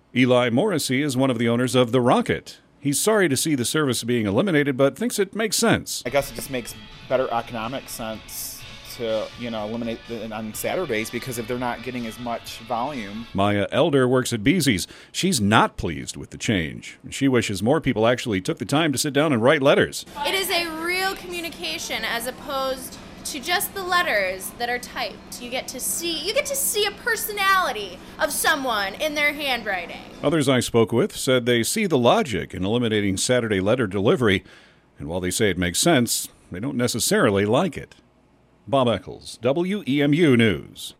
Eli Morrissey is one of the owners of The Rocket. He's sorry to see the service being eliminated, but thinks it makes sense. I guess it just makes better economic sense to, eliminate it on Saturdays, because if they're not getting as much volume. Maya Elder works at Beezy's. She's not pleased with the change. She wishes more people actually took the time to sit down and write letters. It is a real communication as opposed to just the letters that are typed. You get to see a personality of someone in their handwriting. Others I spoke with said they see the logic in eliminating Saturday letter delivery, and while they say it makes sense, they don't necessarily like it. Bob Eccles, WEMU News.